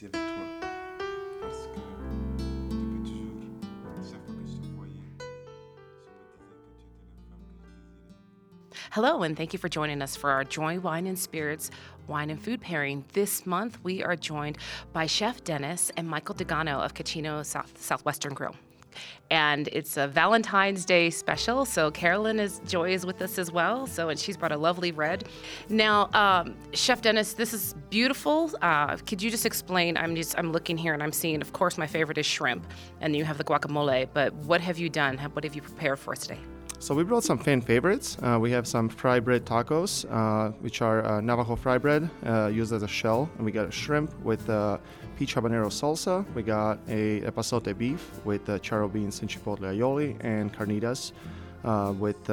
ici avec toi. Parce que depuis toujours, chaque fois que je te voyais, je me disais que tu étais la femme que je désirais. Hello, and thank you for joining us for our Joy Wine and Spirits wine and food pairing. This month, we are joined by Chef Dennis and Michael Degano of Cachino Southwestern Grill. And it's a Valentine's Day special, so Joy is with us as well. And she's brought a lovely red. Now, Chef Dennis, this is beautiful. Could you just explain? I'm looking here and I'm seeing, of course, my favorite is shrimp, and you have the guacamole. But what have you done? What have you prepared for us today? So we brought some fan favorites. We have some fry bread tacos, which are Navajo fry bread used as a shell. And we got a shrimp with peach habanero salsa. We got a epazote beef with charro beans and chipotle aioli, and carnitas with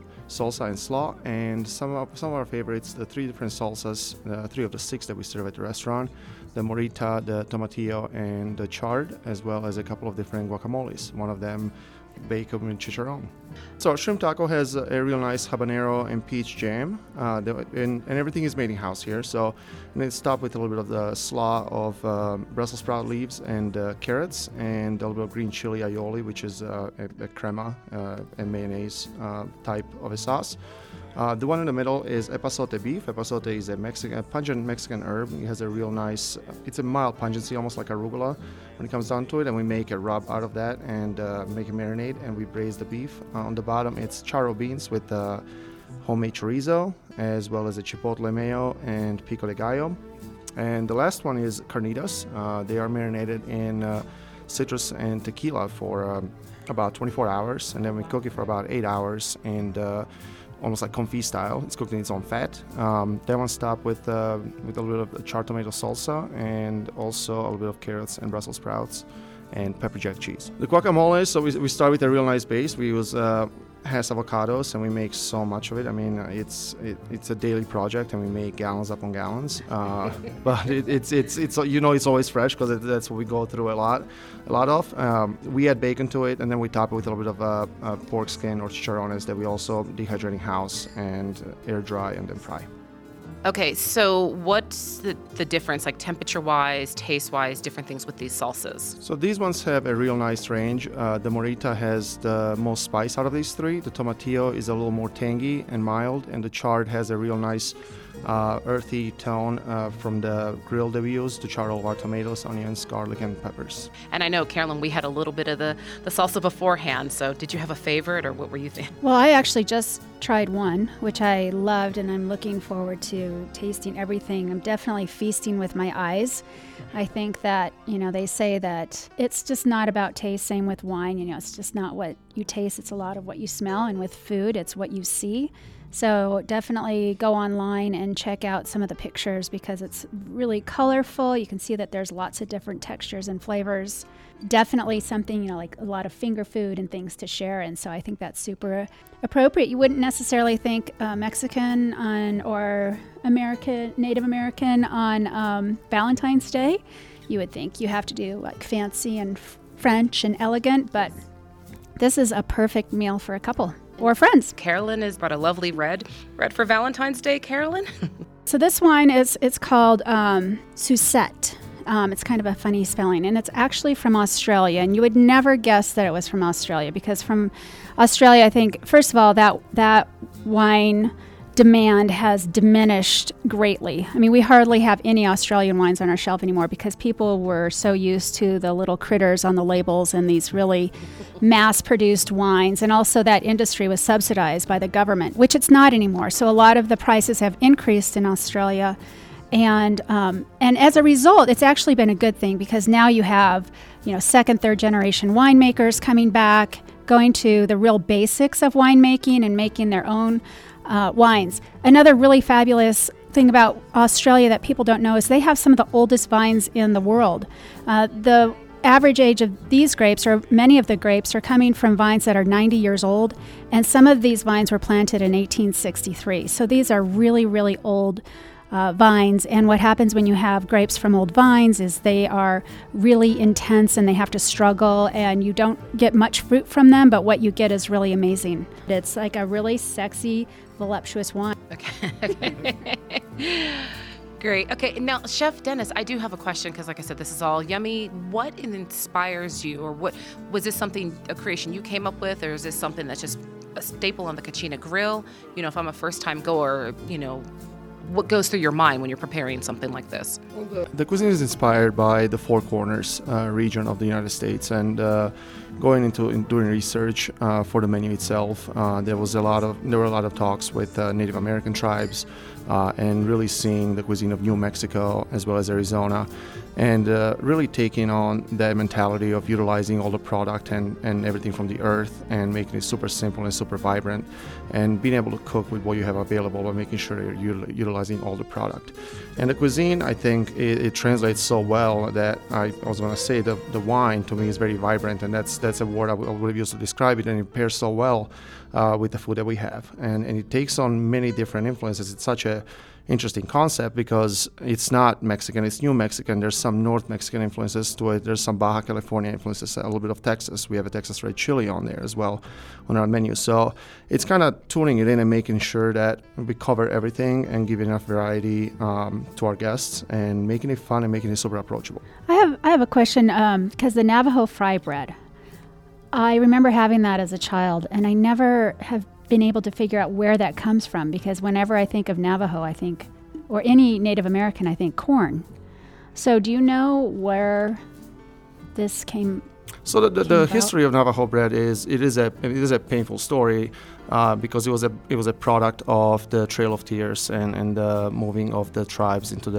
salsa and slaw. And some of our favorites, the three different salsas, three of the six that we serve at the restaurant, the morita, the tomatillo, and the chard, as well as a couple of different guacamoles. One of them bacon and chicharron. So our shrimp taco has a real nice habanero and peach jam, and everything is made in house here. So and then stop with a little bit of the slaw of Brussels sprout leaves and carrots, and a little bit of green chili aioli, which is a crema and mayonnaise type of a sauce. The one in the middle is epazote beef. Epazote is a pungent Mexican herb. It has a real nice, it's a mild pungency, almost like arugula when it comes down to it. And we make a rub out of that and make a marinade, and we braise the beef. On the bottom, it's charro beans with homemade chorizo, as well as a chipotle mayo and pico de gallo. And the last one is carnitas. They are marinated in citrus and tequila for about 24 hours, and then we cook it for about 8 hours, and almost like confit style. It's cooked in its own fat. That one's topped with a little bit of char tomato salsa, and also a little bit of carrots and Brussels sprouts and pepper jack cheese. The guacamole, so we start with a real nice base. We use has avocados, and we make so much of it. I mean, it's a daily project, and we make gallons upon gallons. But it's always fresh because that's what we go through a lot of. We add bacon to it, and then we top it with a little bit of pork skin or chicharrones that we also dehydrate in house and air dry and then fry. Okay, so what's the difference, like temperature-wise, taste-wise, different things with these salsas? So these ones have a real nice range. The morita has the most spice out of these three. The tomatillo is a little more tangy and mild, and the chard has a real nice earthy tone from the grill that we use to char all of our tomatoes, onions, garlic, and peppers. And I know, Carolyn, we had a little bit of the salsa beforehand, so did you have a favorite, or what were you thinking? Well, I actually just tried one, which I loved, and I'm looking forward to tasting everything. I'm definitely feasting with my eyes. I think that, they say that it's just not about taste, same with wine, it's just not what you taste, it's a lot of what you smell, and with food, it's what you see. So definitely go online and check out some of the pictures because it's really colorful. You can see that there's lots of different textures and flavors. Definitely something, like a lot of finger food and things to share. And so I think that's super appropriate. You wouldn't necessarily think Mexican or Native American on Valentine's Day. You would think you have to do like fancy and French and elegant, but this is a perfect meal for a couple. Or friends. Carolyn has brought a lovely red for Valentine's Day, Carolyn. So this wine it's called Suzette. It's kind of a funny spelling, and it's actually from Australia. And you would never guess that it was from Australia, because from Australia, I think, first of all, that wine demand has diminished greatly. I mean, we hardly have any Australian wines on our shelf anymore because people were so used to the little critters on the labels and these really mass-produced wines. And also that industry was subsidized by the government, which it's not anymore. So a lot of the prices have increased in Australia. And as a result, it's actually been a good thing because now you have, second, third generation winemakers coming back, going to the real basics of winemaking and making their own wines. Another really fabulous thing about Australia that people don't know is they have some of the oldest vines in the world. The average age of these grapes, or many of the grapes, are coming from vines that are 90 years old, and some of these vines were planted in 1863. So these are really, really old vines, and what happens when you have grapes from old vines is they are really intense and they have to struggle, and you don't get much fruit from them, but what you get is really amazing. It's like a really sexy, voluptuous wine. Okay. Great. Okay, now, Chef Dennis, I do have a question because, like I said, this is all yummy. What inspires you, or what was this a creation you came up with, or is this something that's just a staple on the Kachina Grill? You know, if I'm a first-time goer, you know, what goes through your mind when you're preparing something like this? The cuisine is inspired by the Four Corners region of the United States, and doing research for the menu itself, there were a lot of talks with Native American tribes, and really seeing the cuisine of New Mexico as well as Arizona, and really taking on that mentality of utilizing all the product and everything from the earth and making it super simple and super vibrant, and being able to cook with what you have available but making sure you're utilizing all the product. And the cuisine, I think it translates so well that I was going to say the wine to me is very vibrant, and that's a word I would have used to describe it, and it pairs so well with the food that we have. And it takes on many different influences. It's such a interesting concept because it's not Mexican, it's New Mexican. There's some North Mexican influences to it. There's some Baja California influences, a little bit of Texas. We have a Texas red chili on there as well on our menu. So it's kind of tuning it in and making sure that we cover everything and give enough variety to our guests and making it fun and making it super approachable. I have a question because the Navajo fry bread, I remember having that as a child, and I never have been able to figure out where that comes from, because whenever I think of Navajo, I think, or any Native American, I think corn. So do you know where this came? So the history of Navajo bread is a painful story because it was a product of the Trail of Tears and the moving of the tribes into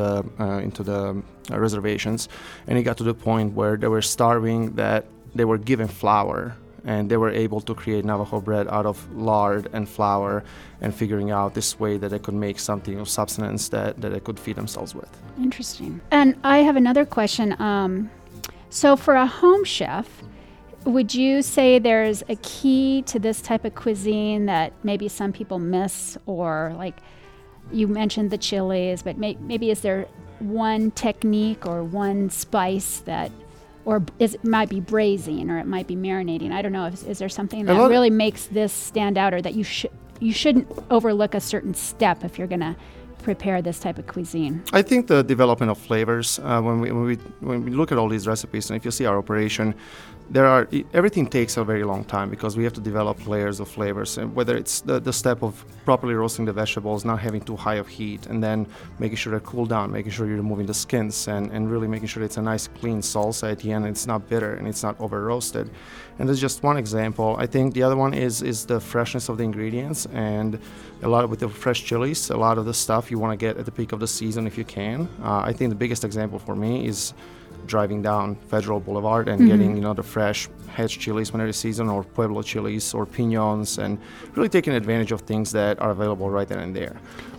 the reservations, and it got to the point where they were starving that they were given flour, and they were able to create Navajo bread out of lard and flour, and figuring out this way that they could make something of substance that they could feed themselves with. Interesting. And I have another question. So for a home chef, would you say there's a key to this type of cuisine that maybe some people miss? Or like you mentioned the chilies, but maybe is there one technique or one spice that, or it might be braising, or it might be marinating. I don't know. Is there something that really makes this stand out, or that you shouldn't overlook a certain step if you're going to prepare this type of cuisine? I think the development of flavors. When we look at all these recipes, and if you see our operation, everything takes a very long time because we have to develop layers of flavors, and whether it's the step of properly roasting the vegetables, not having too high of heat, and then making sure they cool down, making sure you're removing the skins, and really making sure it's a nice clean salsa at the end, and it's not bitter and it's not over roasted. And that's just one example. I think the other one is the freshness of the ingredients, and a lot with the fresh chilies, a lot of the stuff you want to get at the peak of the season if you can. I think the biggest example for me is driving down Federal Boulevard and getting the fresh hedge chilies whenever it's season, or Pueblo chilies or piñons, and really taking advantage of things that are available right then and there.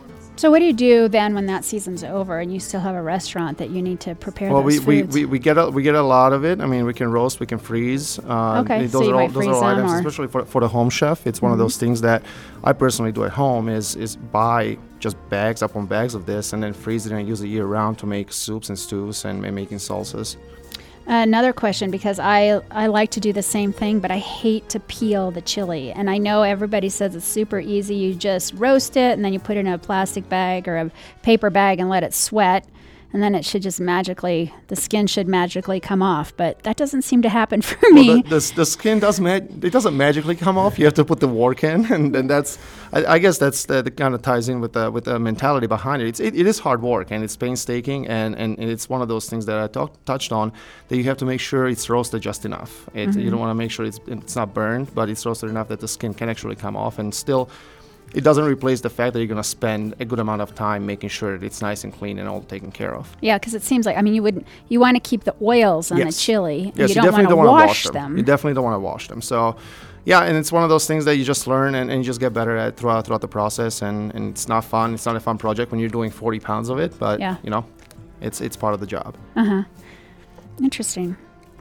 So what do you do then when that season's over and you still have a restaurant that you need to prepare those foods? we get a lot of it. I mean, we can roast, we can freeze. Okay, those so you are might freeze them, items, or especially for the home chef. It's one of those things that I personally do at home is buy just bags upon bags of this and then freeze it and use it year round to make soups and stews and making salsas. Another question, because I like to do the same thing, but I hate to peel the chili. And I know everybody says it's super easy. You just roast it, and then you put it in a plastic bag or a paper bag and let it sweat. And then it should just the skin should magically come off. But that doesn't seem to happen for me. Well, the skin doesn't magically come off. You have to put the work in, and that's, I guess that's the kind of ties in with the mentality behind it. It is hard work, and it's painstaking, and it's one of those things that I touched on, that you have to make sure it's roasted just enough. You don't want to make sure it's not burned, but it's roasted enough that the skin can actually come off, and still, it doesn't replace the fact that you're going to spend a good amount of time making sure that it's nice and clean and all taken care of. Yeah, because it seems like, you want to keep the oils on the chili. Yes, you don't want to wash them. You definitely don't want to wash them. So, yeah, and it's one of those things that you just learn and you just get better at throughout the process. And it's not fun. It's not a fun project when you're doing 40 pounds of it, but, it's part of the job. Uh-huh. Interesting.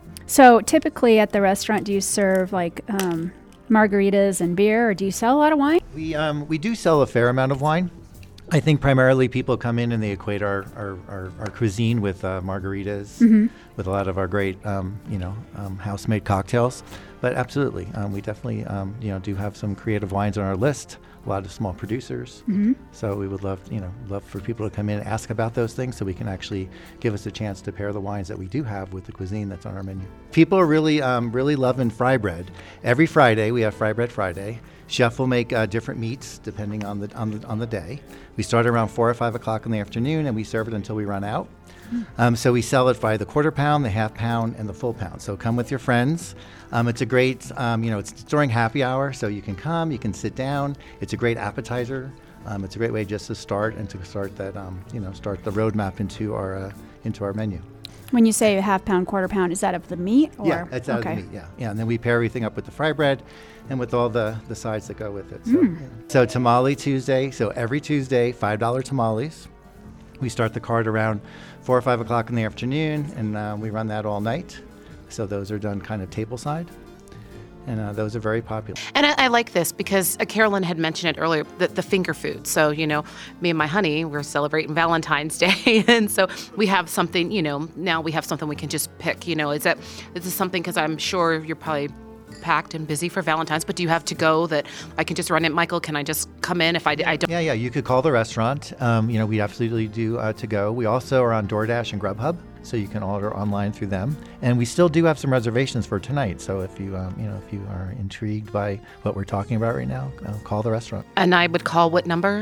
So typically at the restaurant, do you serve like margaritas and beer, or do you sell a lot of wine? We do sell a fair amount of wine. I think primarily people come in and they equate our cuisine with margaritas, with a lot of our great, house-made cocktails. But absolutely, we definitely, do have some creative wines on our list. A lot of small producers. So we would love for people to come in and ask about those things, so we can actually give us a chance to pair the wines that we do have with the cuisine that's on our menu. People are really loving fry bread. Every Friday we have Fry Bread Friday. Chef will make different meats depending on the day. We start around 4 or 5 o'clock in the afternoon, and we serve it until we run out. So we sell it by the quarter pound, the half pound, and the full pound. So come with your friends. It's a great, it's during happy hour, so you can come, you can sit down. It's a great appetizer. It's a great way just to start that, start the roadmap into our menu. When you say half pound, quarter pound, is that of the meat? Or? Yeah, it's out of the meat, yeah. And then we pair everything up with the fry bread and with all the sides that go with it. So Tamale Tuesday, so every Tuesday, $5 tamales. We start the cart around 4 or 5 o'clock in the afternoon, and we run that all night. So those are done kind of tableside, and those are very popular. And I like this because Carolyn had mentioned it earlier, the finger food. So, me and my honey, we're celebrating Valentine's Day. And so we have something, now we have something we can just pick. Is this something, because I'm sure you're probably packed and busy for Valentine's, but do you have to go that I can just run it? Michael, can I just come in if I don't? Yeah, you could call the restaurant. We absolutely do to go. We also are on DoorDash and Grubhub, so you can order online through them. And we still do have some reservations for tonight. So if you are intrigued by what we're talking about right now, call the restaurant. And I would call what number?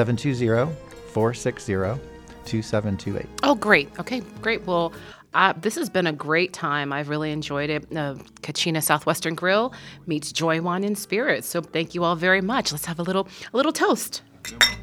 720-460-2728. Oh, great. Okay, great. Well, this has been a great time. I've really enjoyed it. Kachina Southwestern Grill meets Joy Wine and Spirits. So thank you all very much. Let's have a little toast.